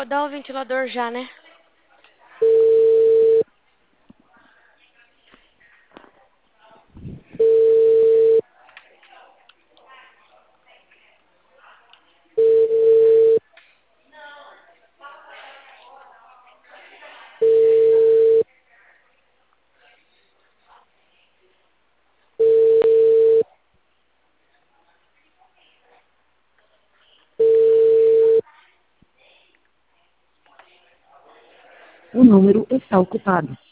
Rodar o ventilador já, né? O número está ocupado.